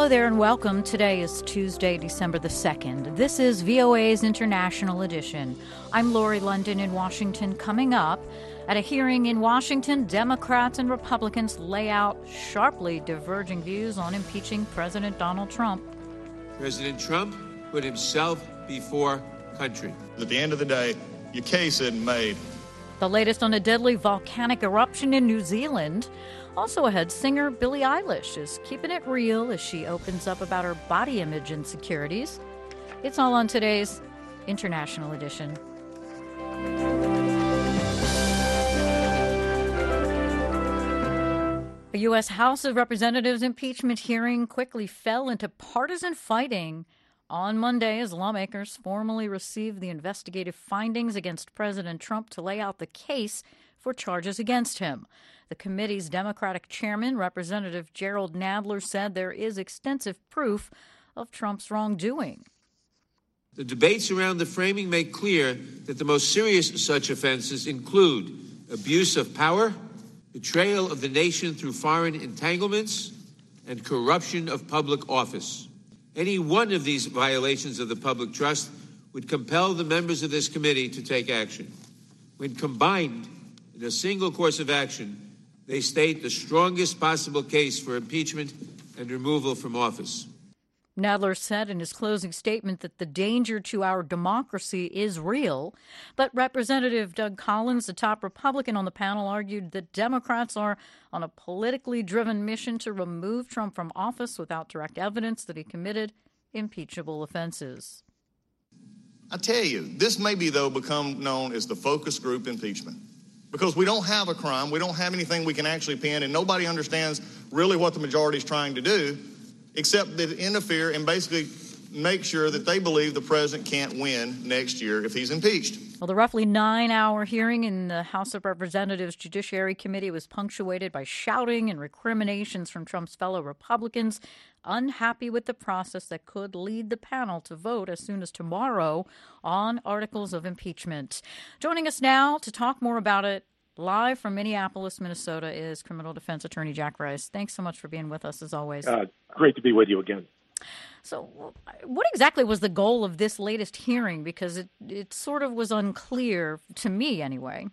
Hello there and welcome. Today is Tuesday, December the 2nd. This is VOA's International Edition. I'm Lori London in Washington. Coming up, at a hearing in Washington, Democrats and Republicans lay out sharply diverging views on impeaching President Donald Trump. President Trump put himself before country. At the end of the day, your case isn't made. The latest on a deadly volcanic eruption in New Zealand. Also ahead, singer Billie Eilish is keeping it real as she opens up about her body image insecurities. It's all on today's International Edition. A U.S. House of Representatives impeachment hearing quickly fell into partisan fighting on Monday as lawmakers formally received the investigative findings against President Trump to lay out the case for charges against him. The committee's Democratic chairman, Representative Jerrold Nadler, said there is extensive proof of Trump's wrongdoing. The debates around the framing make clear that the most serious such offenses include abuse of power, betrayal of the nation through foreign entanglements, and corruption of public office. Any one of these violations of the public trust would compel the members of this committee to take action. When combined in a single course of action, they state the strongest possible case for impeachment and removal from office. Nadler said in his closing statement that the danger to our democracy is real, but Representative Doug Collins, the top Republican on the panel, argued that Democrats are on a politically driven mission to remove Trump from office without direct evidence that he committed impeachable offenses. I tell you, this may be, though, become known as the focus group impeachment. Because we don't have a crime, we don't have anything we can actually pin, and nobody understands really what the majority is trying to do, except that interfere and basically make sure that they believe the president can't win next year if he's impeached. Well, the roughly 9-hour hearing in the House of Representatives Judiciary Committee was punctuated by shouting and recriminations from Trump's fellow Republicans, unhappy with the process that could lead the panel to vote as soon as tomorrow on articles of impeachment. Joining us now to talk more about it, live from Minneapolis, Minnesota, is criminal defense attorney Jack Rice. Thanks so much for being with us, as always. Great to be with you again. So what exactly was the goal of this latest hearing? Because it sort of was unclear to me anyway.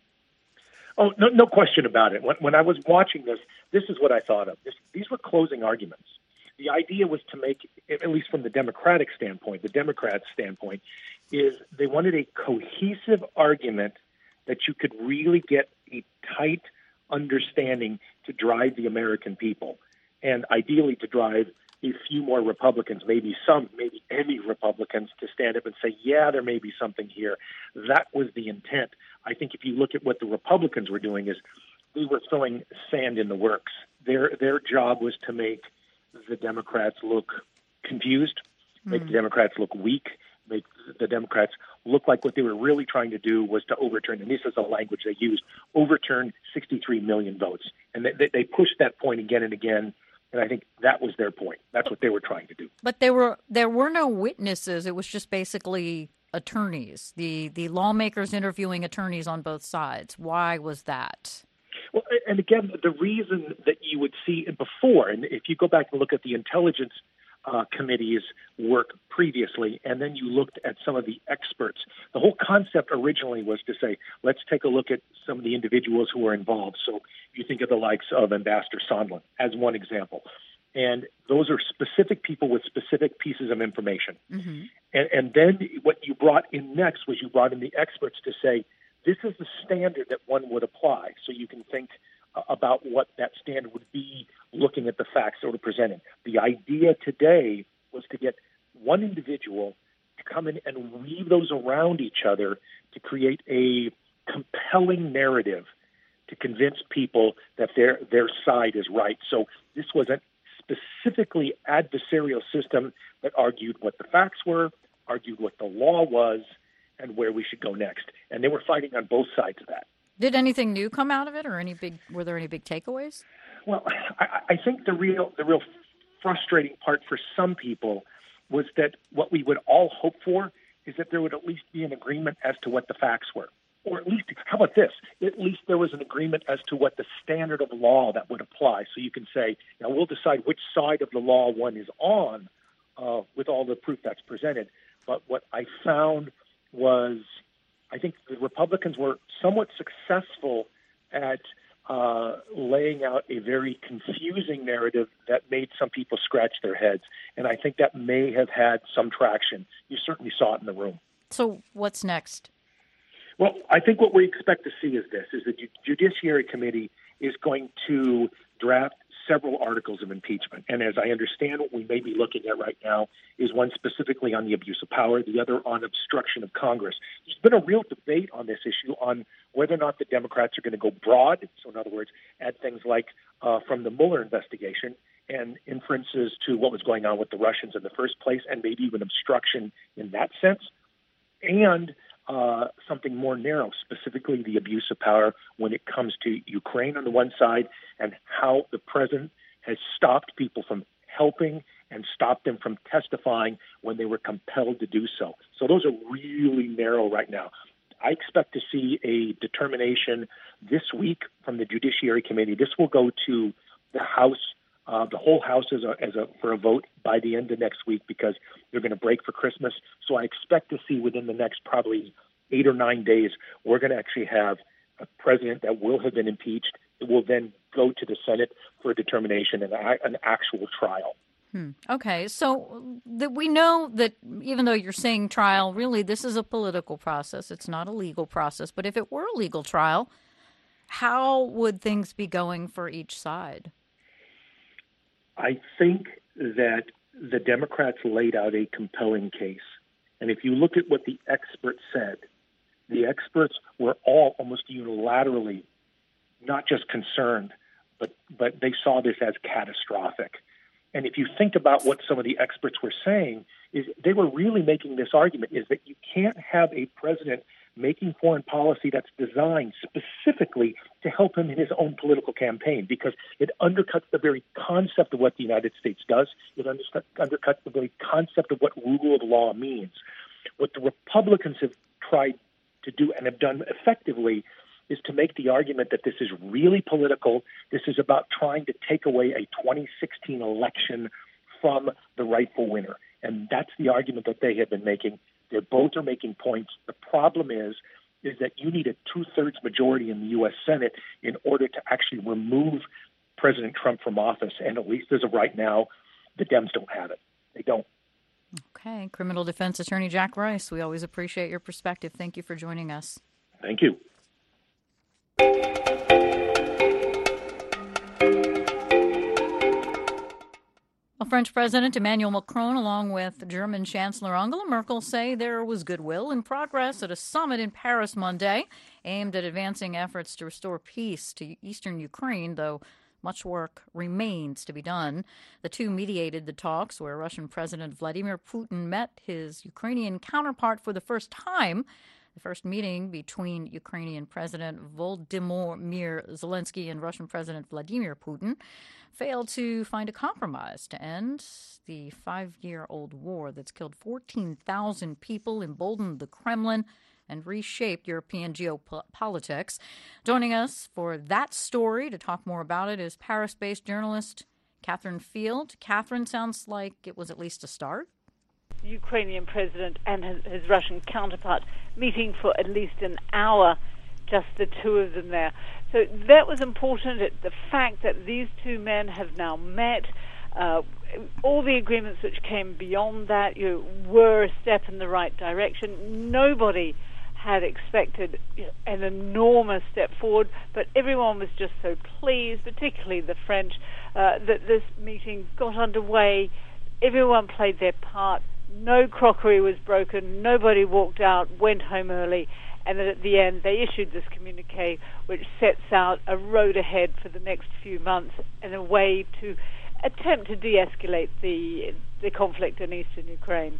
Oh, no question about it. When I was watching this is what I thought of. These were closing arguments. The idea was to make, at least from the Democratic standpoint, the Democrats' standpoint, is they wanted a cohesive argument that you could really get a tight understanding to drive the American people, and ideally to drive a few more Republicans, maybe any Republicans, to stand up and say, yeah, there may be something here. That was the intent. I think if you look at what the Republicans were doing is they were throwing sand in the works. Their job was to make the Democrats look confused, make the Democrats look weak, make the Democrats look like what they were really trying to do was to overturn, and this is the language they used, overturn 63 million votes. And they pushed that point again and again, and I think that was their point. That's what they were trying to do. But there were no witnesses. It was just basically attorneys, the lawmakers interviewing attorneys on both sides. Why was that? Well, and again, the reason that you would see it before, and if you go back and look at the Intelligence Committee's work previously, and then you looked at some of the experts, the whole concept originally was to say, let's take a look at some of the individuals who were involved. So you think of the likes of Ambassador Sondland as one example. And those are specific people with specific pieces of information. Mm-hmm. And then what you brought in next was you brought in the experts to say, this is the standard that one would apply. So you can think about what that standard would be looking at the facts that were presented. The idea today was to get one individual to come in and weave those around each other to create a compelling narrative to convince people that their side is right. So this was a specifically adversarial system that argued what the facts were, argued what the law was, and where we should go next. And they were fighting on both sides of that. Did anything new come out of it, or were there any big takeaways? Well, I think the real frustrating part for some people was that what we would all hope for is that there would at least be an agreement as to what the facts were. or at least, how about this? At least there was an agreement as to what the standard of law that would apply. So you can say, we'll decide which side of the law one is on with all the proof that's presented. But what I found was, I think the Republicans were somewhat successful at laying out a very confusing narrative that made some people scratch their heads. And I think that may have had some traction. You certainly saw it in the room. So what's next? Well, I think what we expect to see is the Judiciary Committee is going to draft several articles of impeachment. And as I understand, what we may be looking at right now is one specifically on the abuse of power, the other on obstruction of Congress. There's been a real debate on this issue on whether or not the Democrats are going to go broad. So in other words, add things like from the Mueller investigation and inferences to what was going on with the Russians in the first place, and maybe even obstruction in that sense, and something more narrow, specifically the abuse of power when it comes to Ukraine on the one side and how the president has stopped people from helping and stopped them from testifying when they were compelled to do so. So those are really narrow right now. I expect to see a determination this week from the Judiciary Committee. This will go to the House, the whole House for a vote by the end of next week because they're going to break for Christmas. So I expect to see within the next probably 8 or 9 days, we're going to actually have a president that will have been impeached. It will then go to the Senate for a determination and an actual trial. Okay, so we know that even though you're saying trial, really this is a political process. It's not a legal process. But if it were a legal trial, how would things be going for each side? I think that the Democrats laid out a compelling case. And if you look at what the experts said, the experts were all almost unilaterally not just concerned, but they saw this as catastrophic. And if you think about what some of the experts were saying, is they were really making this argument is that you can't have a president making foreign policy that's designed specifically to help him in his own political campaign, because it undercuts the very concept of what the United States does. It undercuts the very concept of what rule of law means. What the Republicans have tried to do and have done effectively is to make the argument that this is really political. This is about trying to take away a 2016 election from the rightful winner. And that's the argument that they have been making. They both are making points. The problem is that you need a 2/3 majority in the U.S. Senate in order to actually remove President Trump from office. And at least as of right now, the Dems don't have it. They don't. Okay. Criminal defense attorney Jack Rice, we always appreciate your perspective. Thank you for joining us. Thank you. Well, French President Emmanuel Macron, along with German Chancellor Angela Merkel, say there was goodwill and progress at a summit in Paris Monday aimed at advancing efforts to restore peace to eastern Ukraine, though much work remains to be done. The two mediated the talks where Russian President Vladimir Putin met his Ukrainian counterpart for the first time. The first meeting between Ukrainian President Volodymyr Zelensky and Russian President Vladimir Putin failed to find a compromise to end the 5-year-old war that's killed 14,000 people, emboldened the Kremlin, and reshaped European geopolitics. Joining us for that story to talk more about it is Paris-based journalist Catherine Field. Catherine, sounds like it was at least a start. The Ukrainian president and his Russian counterpart meeting for at least an hour, just the two of them there. So that was important. The fact that these two men have now met, all the agreements which came beyond that were a step in the right direction. Nobody had expected an enormous step forward, but everyone was just so pleased, particularly the French, that this meeting got underway. Everyone played their part. No crockery was broken. Nobody walked out, went home early. And then at the end, they issued this communique which sets out a road ahead for the next few months and a way to attempt to de-escalate the conflict in eastern Ukraine.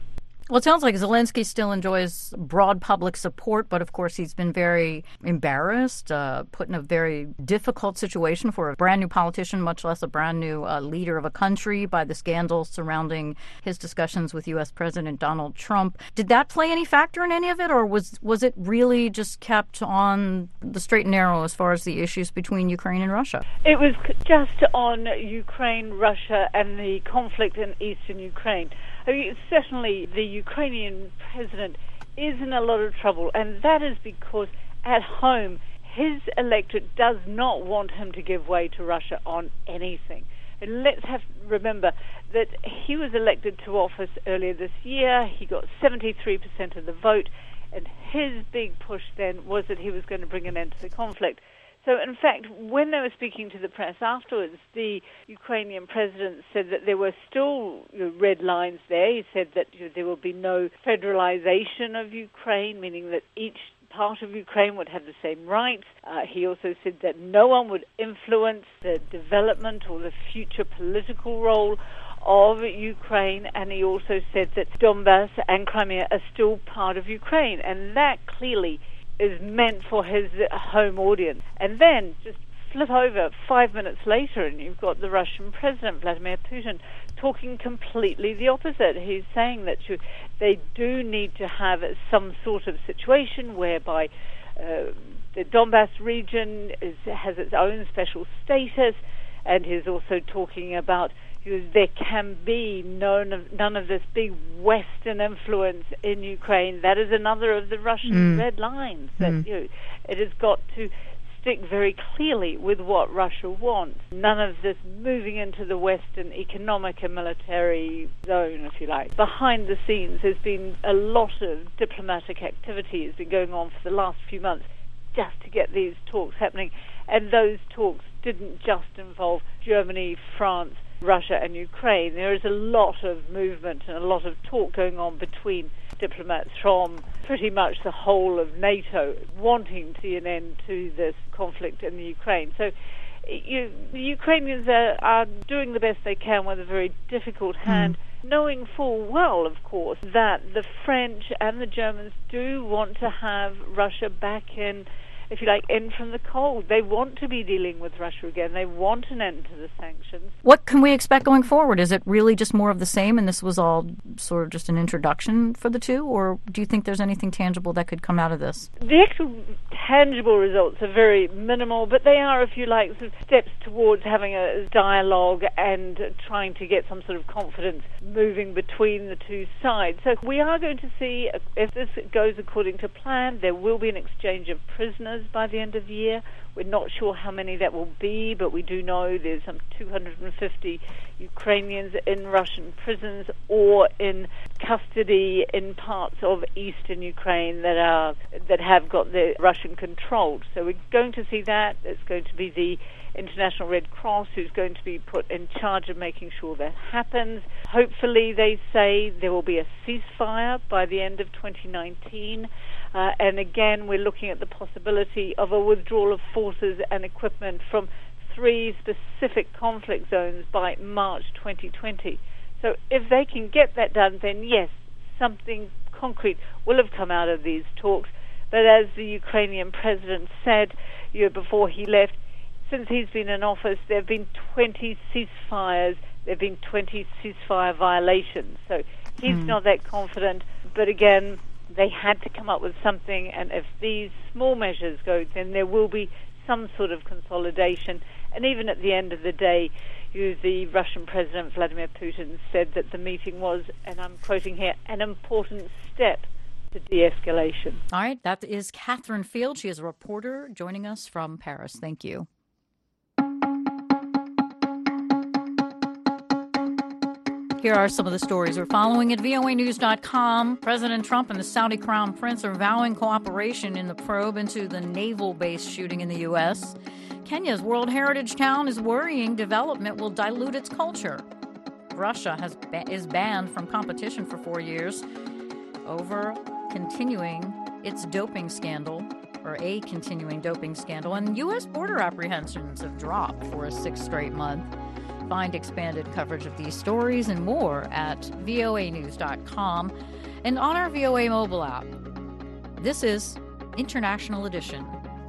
Well, it sounds like Zelensky still enjoys broad public support, but of course he's been very embarrassed, put in a very difficult situation for a brand new politician, much less a brand new leader of a country, by the scandals surrounding his discussions with U.S. President Donald Trump. Did that play any factor in any of it, or was it really just kept on the straight and narrow as far as the issues between Ukraine and Russia? It was just on Ukraine, Russia, and the conflict in eastern Ukraine. I mean, certainly the Ukrainian president is in a lot of trouble, and that is because at home his electorate does not want him to give way to Russia on anything. And let's remember that he was elected to office earlier this year. He got 73% of the vote, and his big push then was that he was going to bring an end to the conflict. So, in fact, when they were speaking to the press afterwards, the Ukrainian president said that there were still red lines there. He said that there will be no federalization of Ukraine, meaning that each part of Ukraine would have the same rights. He also said that no one would influence the development or the future political role of Ukraine, and he also said that Donbass and Crimea are still part of Ukraine, and that clearly is meant for his home audience. And then just flip over 5 minutes later and you've got the Russian president, Vladimir Putin, talking completely the opposite. He's saying that they do need to have some sort of situation whereby the Donbass region has its own special status, and he's also talking about there can be none of this big Western influence in Ukraine. That is another of the Russian red lines. That it has got to stick very clearly with what Russia wants. None of this moving into the Western economic and military zone, if you like. Behind the scenes, there's been a lot of diplomatic activity has been going on for the last few months just to get these talks happening. And those talks didn't just involve Germany, France, Russia and Ukraine. There is a lot of movement and a lot of talk going on between diplomats from pretty much the whole of NATO wanting to see an end to this conflict in the Ukraine. So the Ukrainians are doing the best they can with a very difficult hand, knowing full well, of course, that the French and the Germans do want to have Russia back in, if you like, in from the cold. They want to be dealing with Russia again. They want an end to the sanctions. What can we expect going forward? Is it really just more of the same, and this was all sort of just an introduction for the two, or do you think there's anything tangible that could come out of this? The actual tangible results are very minimal, but they are, if you like, sort of steps towards having a dialogue and trying to get some sort of confidence moving between the two sides. So we are going to see, if this goes according to plan, there will be an exchange of prisoners by the end of the year. We're not sure how many that will be, but we do know there's some 250 Ukrainians in Russian prisons or in custody in parts of eastern Ukraine that have got the Russian controlled. So we're going to see that. It's going to be the International Red Cross who's going to be put in charge of making sure that happens. Hopefully, they say there will be a ceasefire by the end of 2019. And again, we're looking at the possibility of a withdrawal of forces and equipment from 3 specific conflict zones by March 2020. So if they can get that done, then yes, something concrete will have come out of these talks. But as the Ukrainian president said before he left, since he's been in office, there have been 20 ceasefires, there have been 20 ceasefire violations. So he's not that confident. But again, they had to come up with something, and if these small measures go, then there will be some sort of consolidation. And even at the end of the day, the Russian President Vladimir Putin said that the meeting was, and I'm quoting here, an important step to de-escalation. All right, that is Catherine Field. She is a reporter joining us from Paris. Thank you. Here are some of the stories we're following at voanews.com. President Trump and the Saudi Crown Prince are vowing cooperation in the probe into the naval base shooting in the U.S. Kenya's World Heritage Town is worrying development will dilute its culture. Russia is banned from competition for 4 years over continuing its doping scandal, or a continuing doping scandal, and U.S. border apprehensions have dropped for a 6th straight month. Find expanded coverage of these stories and more at voanews.com. And on our VOA mobile app, this is International Edition.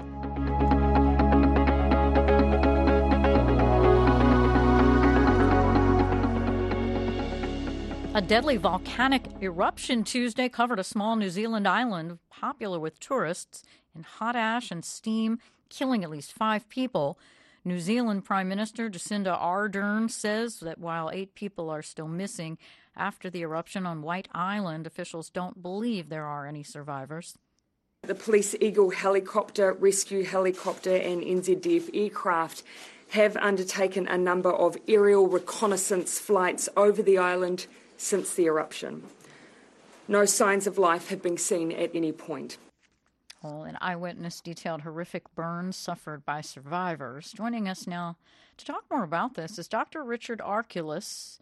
A deadly volcanic eruption Tuesday covered a small New Zealand island popular with tourists in hot ash and steam, killing at least 5 people. New Zealand Prime Minister Jacinda Ardern says that while 8 people are still missing after the eruption on White Island, officials don't believe there are any survivors. The Police Eagle helicopter, rescue helicopter and NZDF aircraft have undertaken a number of aerial reconnaissance flights over the island since the eruption. No signs of life have been seen at any point. Well, an eyewitness detailed horrific burns suffered by survivors. Joining us now to talk more about this is Dr. Richard Arculus,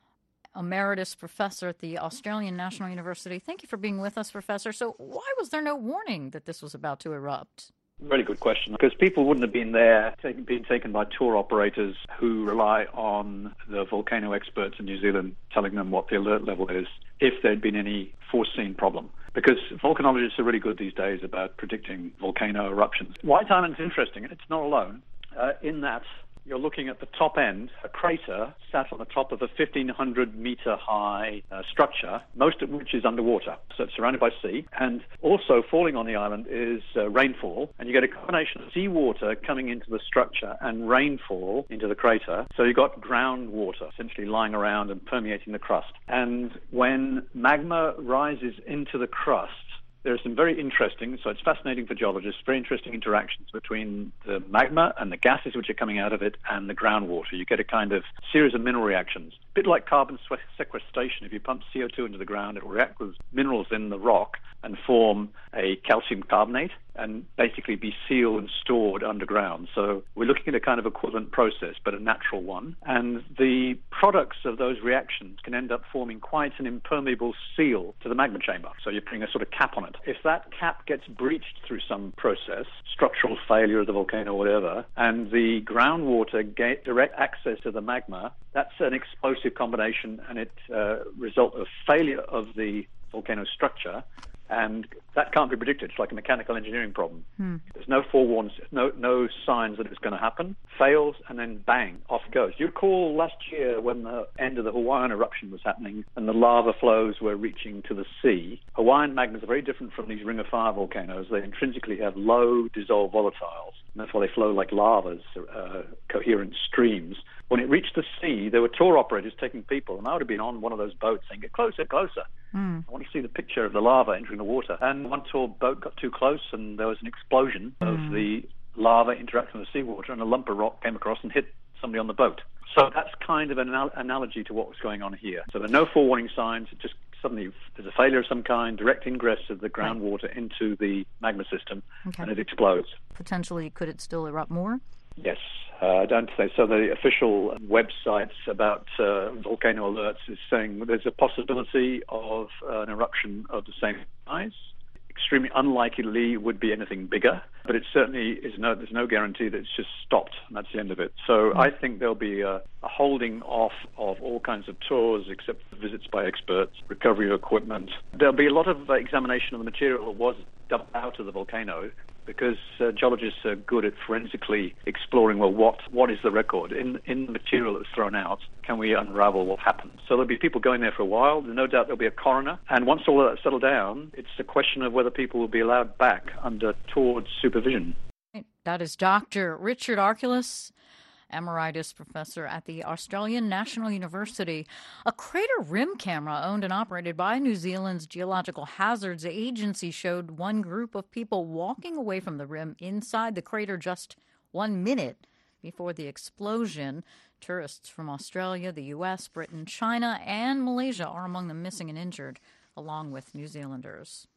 Emeritus Professor at the Australian National University. Thank you for being with us, Professor. So why was there no warning that this was about to erupt? Really good question, because people wouldn't have been there being taken by tour operators who rely on the volcano experts in New Zealand telling them what the alert level is if there'd been any foreseen problem. Because volcanologists are really good these days about predicting volcano eruptions. White Island's interesting, and it's not alone, in that you're looking at the top end, a crater sat on the top of a 1,500-meter high structure, most of which is underwater, so it's surrounded by sea. And also falling on the island is rainfall, and you get a combination of seawater coming into the structure and rainfall into the crater. So you've got groundwater essentially lying around and permeating the crust. And when magma rises into the crust, there's some very interesting, so it's fascinating for geologists, very interesting interactions between the magma and the gases which are coming out of it and the groundwater. You get a kind of series of mineral reactions. A bit like carbon sequestration. If you pump CO2 into the ground, it will react with minerals in the rock and form a calcium carbonate and basically be sealed and stored underground. So we're looking at a kind of equivalent process, but a natural one. And the products of those reactions can end up forming quite an impermeable seal to the magma chamber. So you're putting a sort of cap on it. If that cap gets breached through some process, structural failure of the volcano or whatever, and the groundwater get direct access to the magma, that's an explosive combination, and it result of failure of the volcano structure. And that can't be predicted. It's like a mechanical engineering problem. There's no forewarnings, no signs that it's going to happen. Fails, and then bang, off it goes. You recall last year when the end of the Hawaiian eruption was happening and the lava flows were reaching to the sea. Hawaiian magmas are very different from these ring of fire volcanoes. They intrinsically have low dissolved volatiles, and that's why they flow like lavas, coherent streams. When it reached the sea, there were tour operators taking people, and I would have been on one of those boats saying, "Get closer, closer." I want to see the picture of the lava entering the water. And one tour boat got too close, and there was an explosion of the lava interacting with the seawater, and a lump of rock came across and hit somebody on the boat. So that's kind of an analogy to what was going on here. So there are no forewarning signs. It just suddenly there's a failure of some kind, direct ingress of the groundwater into the magma system, and it explodes. Potentially, could it still erupt more? Yes, I don't say so. The official websites about volcano alerts is saying there's a possibility of an eruption of the same size. Extremely unlikely would be anything bigger, but it certainly is there's no guarantee that it's just stopped and that's the end of it. So I think there'll be a holding off of all kinds of tours except for visits by experts, recovery of equipment. There'll be a lot of examination of the material that was dumped out of the volcano, because geologists are good at forensically exploring, well, what is the record? In the material that was thrown out, can we unravel what happened? So there'll be people going there for a while. There's no doubt there'll be a coroner. And once all of that settled down, it's a question of whether people will be allowed back under towards supervision. That is Dr. Richard Arculus, Emeritus Professor at the Australian National University. A crater rim camera owned and operated by New Zealand's Geological Hazards Agency showed one group of people walking away from the rim inside the crater just 1 minute before the explosion. Tourists from Australia, the U.S., Britain, China, and Malaysia are among the missing and injured, along with New Zealanders.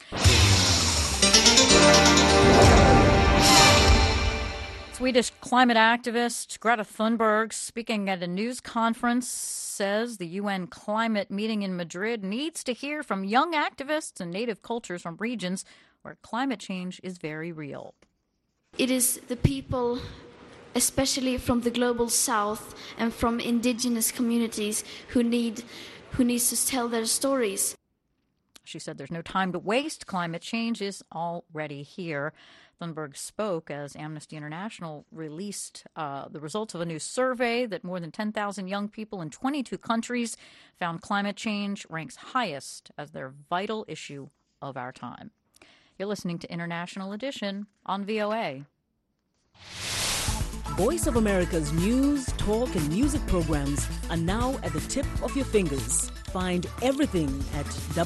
Swedish climate activist Greta Thunberg, speaking at a news conference, says the UN climate meeting in Madrid needs to hear from young activists and native cultures from regions where climate change is very real. It is the people, especially from the global south and from indigenous communities, who needs to tell their stories. She said there's no time to waste. Climate change is already here. Thunberg spoke as Amnesty International released the results of a new survey that more than 10,000 young people in 22 countries found climate change ranks highest as their vital issue of our time. You're listening to International Edition on VOA. Voice of America's news, talk, and music programs are now at the tip of your fingers. Find everything at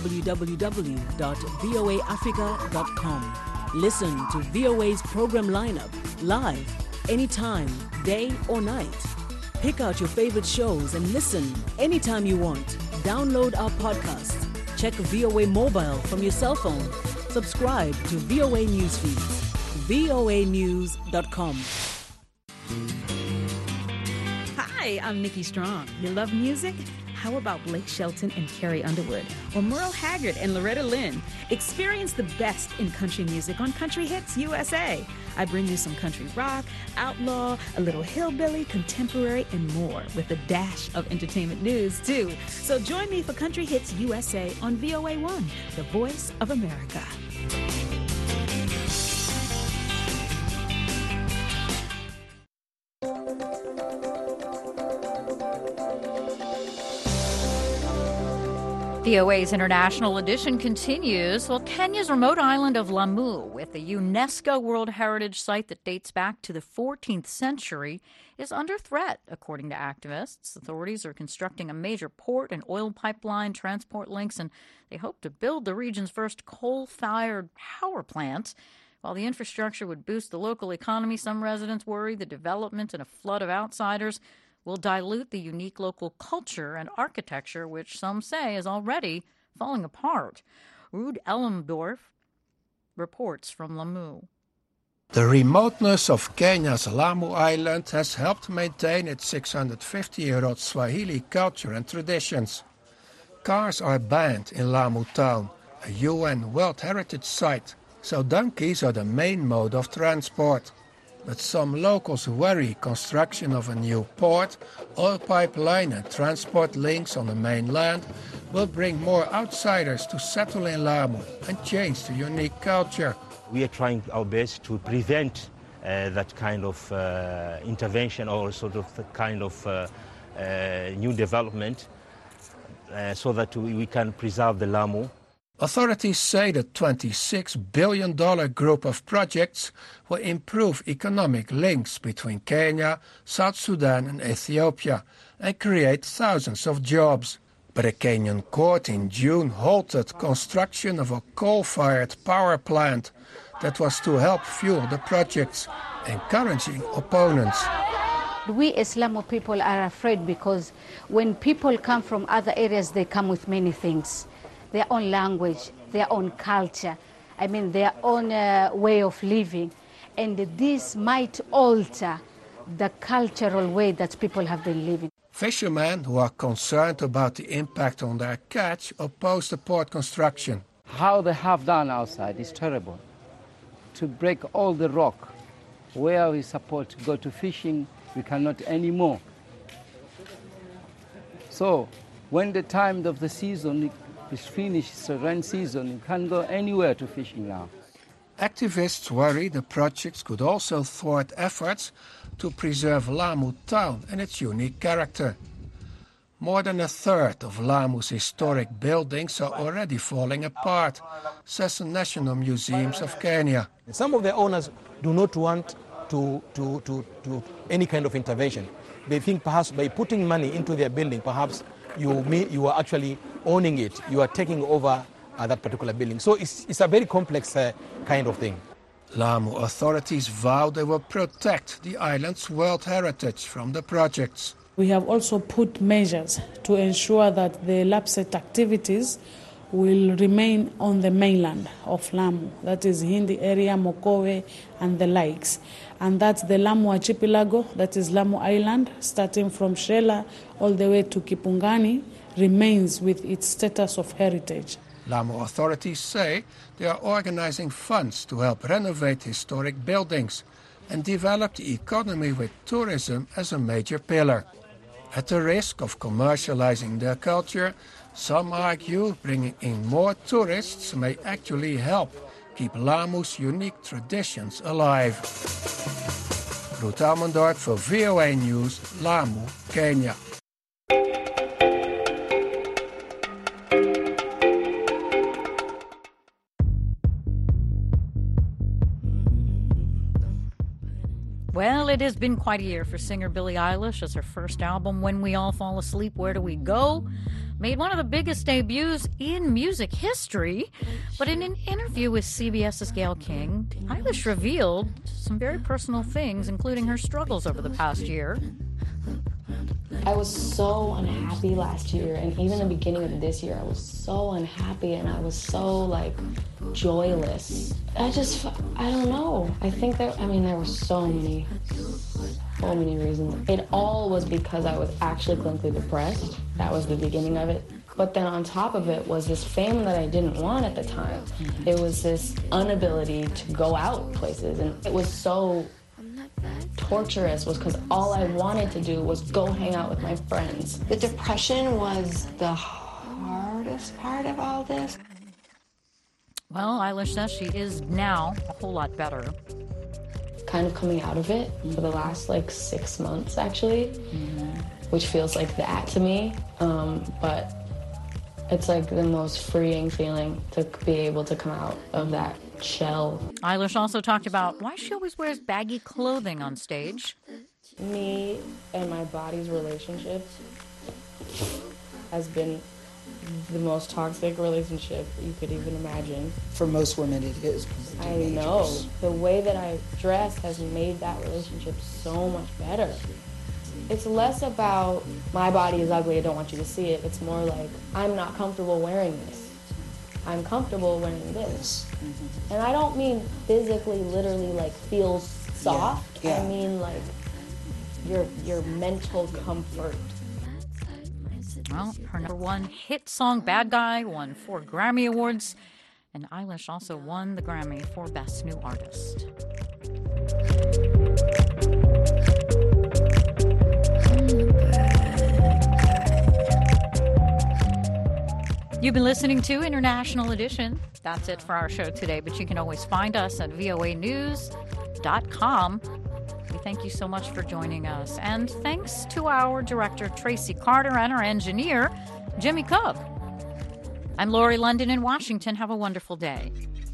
www.voaafrica.com. Listen to VOA's program lineup live, anytime, day or night. Pick out your favorite shows and listen anytime you want. Download our podcast. Check VOA Mobile from your cell phone. Subscribe to VOA Newsfeed. voanews.com. Hi, I'm Nikki Strong. You love music? How about Blake Shelton and Carrie Underwood? Or Merle Haggard and Loretta Lynn? Experience the best in country music on Country Hits USA. I bring you some country rock, outlaw, a little hillbilly, contemporary, and more, with a dash of entertainment news, too. So join me for Country Hits USA on VOA1, the voice of America. VOA's International Edition continues. Well, Kenya's remote island of Lamu, with a UNESCO World Heritage Site that dates back to the 14th century, is under threat, according to activists. Authorities are constructing a major port and oil pipeline, transport links, and they hope to build the region's first coal-fired power plant. While the infrastructure would boost the local economy, some residents worry the development and a flood of outsiders will dilute the unique local culture and architecture, which some say is already falling apart. Ruud Elmdorf reports from Lamu. The remoteness of Kenya's Lamu Island has helped maintain its 650-year-old Swahili culture and traditions. Cars are banned in Lamu town, a UN World Heritage Site, so donkeys are the main mode of transport. But some locals worry construction of a new port, oil pipeline and transport links on the mainland will bring more outsiders to settle in Lamu and change the unique culture. We are trying our best to prevent that kind of intervention or sort of kind of new development so that we can preserve the Lamu. Authorities say the $26 billion group of projects will improve economic links between Kenya, South Sudan and Ethiopia and create thousands of jobs. But a Kenyan court in June halted construction of a coal-fired power plant that was to help fuel the projects, encouraging opponents. We as Lamu people are afraid because when people come from other areas, they come with many things. Their own language, their own culture, their own way of living. And this might alter the cultural way that people have been living. Fishermen who are concerned about the impact on their catch oppose the port construction. How they have done outside is terrible. To break all the rock where we supposed to go to fishing, we cannot anymore. So when the time of the season is finished, it's a rain season, you can't go anywhere to fishing now. Activists worry the projects could also thwart efforts to preserve Lamu town and its unique character. More than a third of Lamu's historic buildings are already falling apart, says the National Museums of Kenya. Some of the owners do not want to any kind of intervention. They think perhaps by putting money into their building, perhaps you are actually owning it. You are taking over that particular building. So it's a very complex kind of thing. Lamu authorities vow they will protect the island's World Heritage from the projects. We have also put measures to ensure that the LAPSSET activities will remain on the mainland of Lamu, that is Hindi area, Mokowe and the likes. And that's the Lamu Archipelago, that is Lamu Island, starting from Shela all the way to Kipungani, remains with its status of heritage. Lamu authorities say they are organizing funds to help renovate historic buildings and develop the economy with tourism as a major pillar. At the risk of commercializing their culture, some argue bringing in more tourists may actually help keep Lamu's unique traditions alive. Ruud Almendorp voor VOA News, Lamu, Kenya. Well, it has been quite a year for singer Billie Eilish as her first album, When We All Fall Asleep, Where Do We Go?, made one of the biggest debuts in music history. But in an interview with CBS's Gayle King, Eilish revealed some very personal things, including her struggles over the past year. I was so unhappy last year, and even the beginning of this year, I was so unhappy and I was so, joyless. I don't know. I think there were so many reasons. It all was because I was actually clinically depressed. That was the beginning of it. But then on top of it was this fame that I didn't want at the time. It was this inability to go out places, and it was so torturous was because all I wanted to do was go hang out with my friends. The depression was the hardest part of all this. Well, Eilish says she is now a whole lot better. Kind of coming out of it for the last 6 months, actually, which feels like that to me. But it's the most freeing feeling to be able to come out of that shell. Eilish also talked about why she always wears baggy clothing on stage. Me and my body's relationship has been the most toxic relationship you could even imagine. For most women, it is. I know. The way that I dress has made that relationship so much better. It's less about my body is ugly, I don't want you to see it. It's more like, I'm not comfortable wearing this. I'm comfortable wearing this. Mm-hmm. And I don't mean physically, literally, feels soft. Yeah. I mean, your mental comfort. Well, her number one hit song, Bad Guy, won 4 Grammy Awards, and Eilish also won the Grammy for Best New Artist. You've been listening to International Edition. That's it for our show today, but you can always find us at voanews.com. We thank you so much for joining us. And thanks to our director, Tracy Carter, and our engineer, Jimmy Cook. I'm Lori London in Washington. Have a wonderful day.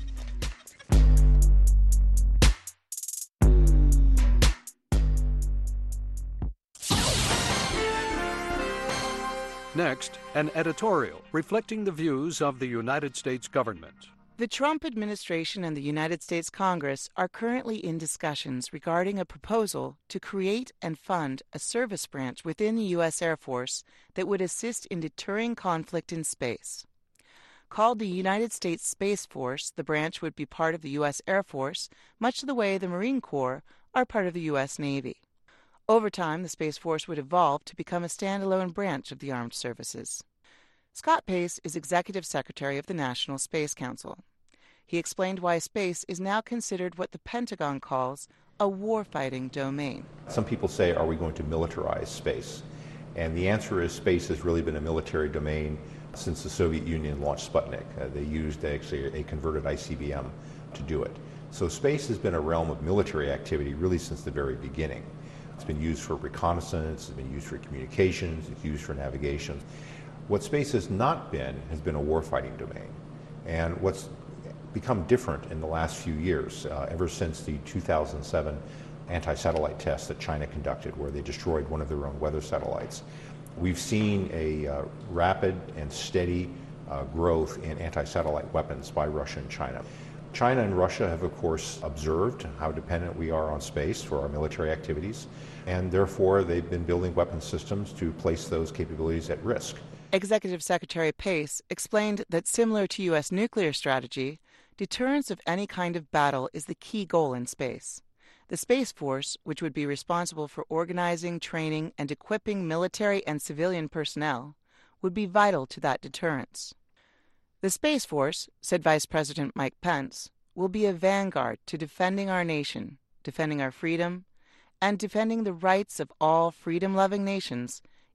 Next, an editorial reflecting the views of the United States government. The Trump administration and the United States Congress are currently in discussions regarding a proposal to create and fund a service branch within the U.S. Air Force that would assist in deterring conflict in space. Called the United States Space Force, the branch would be part of the U.S. Air Force, much the way the Marine Corps are part of the U.S. Navy. Over time, the Space Force would evolve to become a standalone branch of the armed services. Scott Pace is Executive Secretary of the National Space Council. He explained why space is now considered what the Pentagon calls a warfighting domain. Some people say, are we going to militarize space? And the answer is space has really been a military domain since the Soviet Union launched Sputnik. They used actually a converted ICBM to do it. So space has been a realm of military activity really since the very beginning. It's been used for reconnaissance, it's been used for communications, it's used for navigation. What space has not been has been a warfighting domain. And what's become different in the last few years, ever since the 2007 anti-satellite test that China conducted, where they destroyed one of their own weather satellites, we've seen a rapid and steady growth in anti-satellite weapons by Russia and China. China and Russia have, of course, observed how dependent we are on space for our military activities, and therefore they've been building weapon systems to place those capabilities at risk. Executive Secretary Pace explained that similar to U.S. nuclear strategy, deterrence of any kind of battle is the key goal in space. The Space Force, which would be responsible for organizing, training, and equipping military and civilian personnel, would be vital to that deterrence. The Space Force, said Vice President Mike Pence, will be a vanguard to defending our nation, defending our freedom, and defending the rights of all freedom-loving nations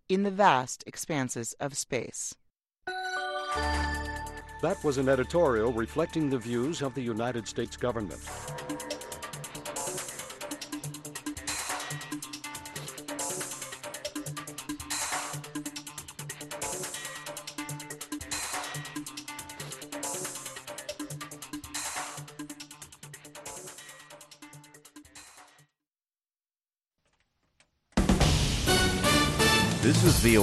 in the vast expanses of space. That was an editorial reflecting the views of the United States government. This is